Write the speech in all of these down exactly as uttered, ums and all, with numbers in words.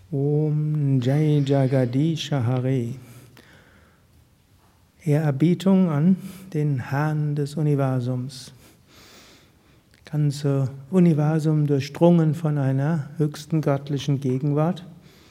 Om Jai Jagadisha Hare. Ehrerbietung an den Herrn des Universums. Ganze Universum durchdrungen von einer höchsten göttlichen Gegenwart.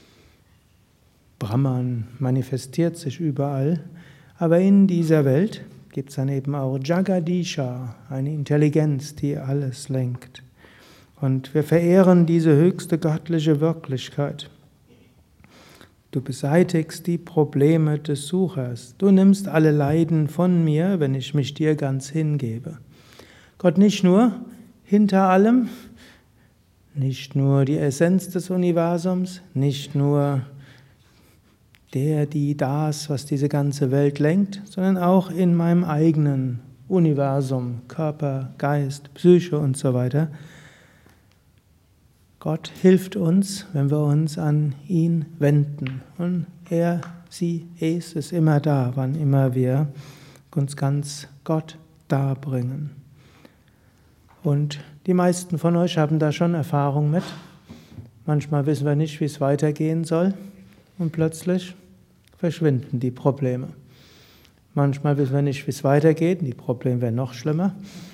Brahman manifestiert sich überall, aber in dieser Welt gibt es dann eben auch Jagadisha, eine Intelligenz, die alles lenkt. Und wir verehren diese höchste göttliche Wirklichkeit. Du beseitigst die Probleme des Suchers. Du nimmst alle Leiden von mir, wenn ich mich dir ganz hingebe. Gott, nicht nur hinter allem, nicht nur die Essenz des Universums, nicht nur der, die, das, was diese ganze Welt lenkt, sondern auch in meinem eigenen Universum, Körper, Geist, Psyche und so weiter. Gott hilft uns, wenn wir uns an ihn wenden. Und er, sie, es ist immer da, wann immer wir uns ganz Gott darbringen. Und die meisten von euch haben da schon Erfahrung mit. Manchmal wissen wir nicht, wie es weitergehen soll. Und plötzlich verschwinden die Probleme. Manchmal wissen wir nicht, wie es weitergeht. Und die Probleme werden noch schlimmer.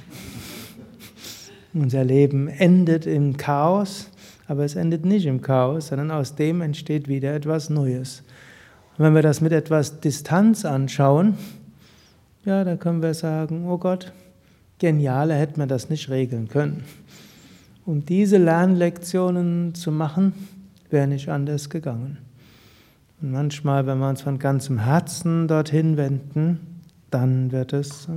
Unser Leben endet im Chaos. Aber es endet nicht im Chaos, sondern aus dem entsteht wieder etwas Neues. Und wenn wir das mit etwas Distanz anschauen, ja, da können wir sagen, oh Gott, genialer hätte man das nicht regeln können. Um diese Lernlektionen zu machen, wäre nicht anders gegangen. Und manchmal, wenn wir uns von ganzem Herzen dorthin wenden, dann wird es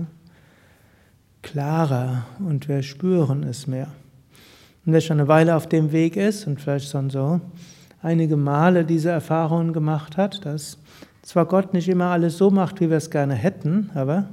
klarer und wir spüren es mehr. Und wer schon eine Weile auf dem Weg ist und vielleicht schon so einige Male diese Erfahrungen gemacht hat, dass zwar Gott nicht immer alles so macht, wie wir es gerne hätten, aber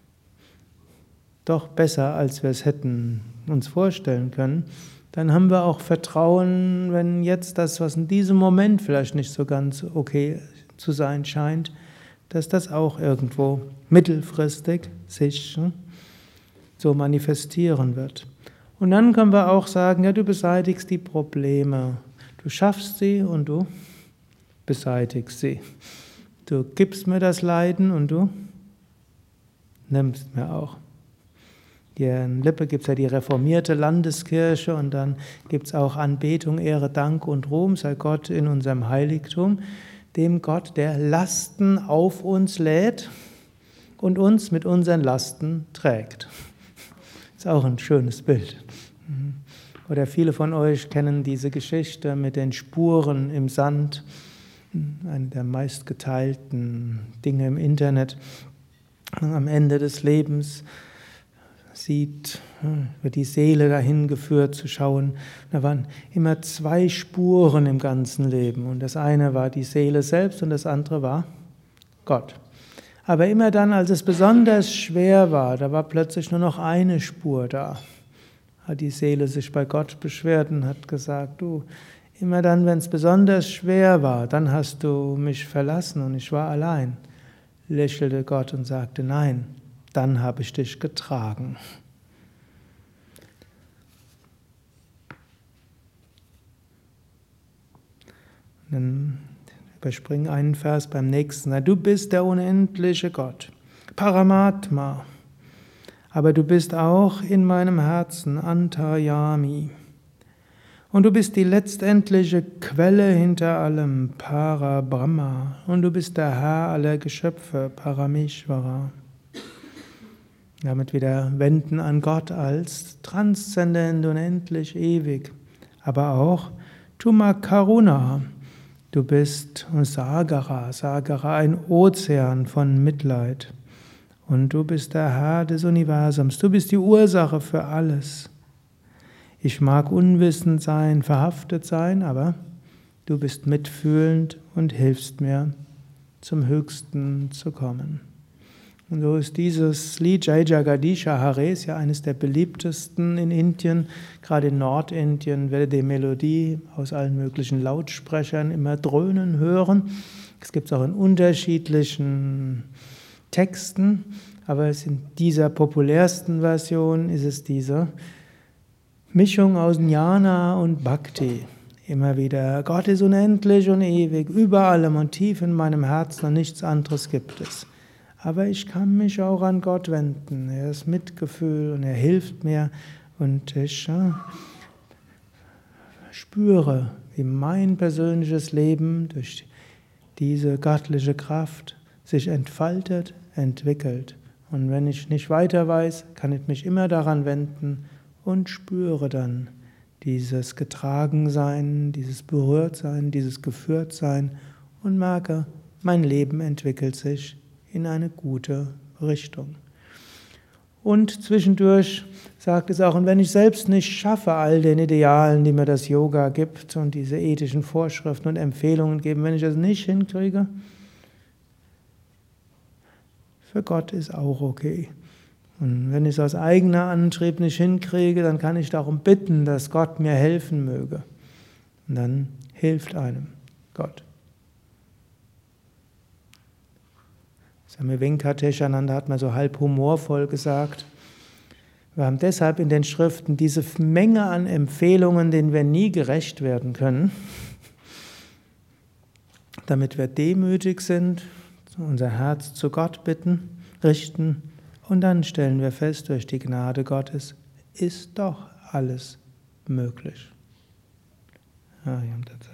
doch besser, als wir es hätten uns vorstellen können, dann haben wir auch Vertrauen, wenn jetzt das, was in diesem Moment vielleicht nicht so ganz okay zu sein scheint, dass das auch irgendwo mittelfristig sich so manifestieren wird. Und dann können wir auch sagen, ja, du beseitigst die Probleme. Du schaffst sie und du beseitigst sie. Du gibst mir das Leiden und du nimmst mir auch. Hier in Lippe gibt es ja die reformierte Landeskirche und dann gibt es auch Anbetung, Ehre, Dank und Ruhm, sei Gott in unserem Heiligtum, dem Gott, der Lasten auf uns lädt und uns mit unseren Lasten trägt. Ist auch ein schönes Bild. Oder viele von euch kennen diese Geschichte mit den Spuren im Sand, eine der meistgeteilten Dinge im Internet. Am Ende des Lebens sieht, wird die Seele dahin geführt zu schauen. Da waren immer zwei Spuren im ganzen Leben. Und das eine war die Seele selbst und das andere war Gott. Aber immer dann, als es besonders schwer war, da war plötzlich nur noch eine Spur da. Hat die Seele sich bei Gott beschwert und hat gesagt, du, immer dann, wenn es besonders schwer war, dann hast du mich verlassen und ich war allein. Lächelte Gott und sagte, nein, dann habe ich dich getragen. Dann überspringen einen Vers beim nächsten. Du bist der unendliche Gott, Paramatma. Aber du bist auch in meinem Herzen, Antaryami. Und du bist die letztendliche Quelle hinter allem, Parabrahma. Und du bist der Herr aller Geschöpfe, Parameshvara. Damit wieder wenden an Gott als transzendent, unendlich, ewig. Aber auch Tumakaruna. Du bist Sagara, Sagara, ein Ozean von Mitleid. Und du bist der Herr des Universums. Du bist die Ursache für alles. Ich mag unwissend sein, verhaftet sein, aber du bist mitfühlend und hilfst mir, zum Höchsten zu kommen. Und so ist dieses Lied Jai Jagadisha Hare ist ja eines der beliebtesten in Indien. Gerade in Nordindien werde die Melodie aus allen möglichen Lautsprechern immer dröhnen hören. Es gibt es auch in unterschiedlichen Texten, aber in dieser populärsten Version ist es diese Mischung aus Jnana und Bhakti. immer wieder, Gott ist unendlich und ewig, über allem und tief in meinem Herzen und nichts anderes gibt es. Aber ich kann mich auch an Gott wenden. Er ist Mitgefühl und er hilft mir und ich ja, spüre, wie mein persönliches Leben durch diese göttliche Kraft sich entfaltet, entwickelt. Und wenn ich nicht weiter weiß, kann ich mich immer daran wenden und spüre dann dieses Getragensein, dieses Berührtsein, dieses Geführtsein und merke, mein Leben entwickelt sich in eine gute Richtung. Und zwischendurch sagt es auch, und wenn ich selbst nicht schaffe, all den Idealen, die mir das Yoga gibt und diese ethischen Vorschriften und Empfehlungen geben, wenn ich das nicht hinkriege, für Gott ist auch okay. Und wenn ich es aus eigener Antrieb nicht hinkriege, dann kann ich darum bitten, dass Gott mir helfen möge. Und dann hilft einem Gott. Swami Venkateshananda hat mal so halb humorvoll gesagt, wir haben deshalb in den Schriften diese Menge an Empfehlungen, denen wir nie gerecht werden können, damit wir demütig sind, unser Herz zu Gott bitten, richten und dann stellen wir fest, durch die Gnade Gottes ist doch alles möglich. Ja,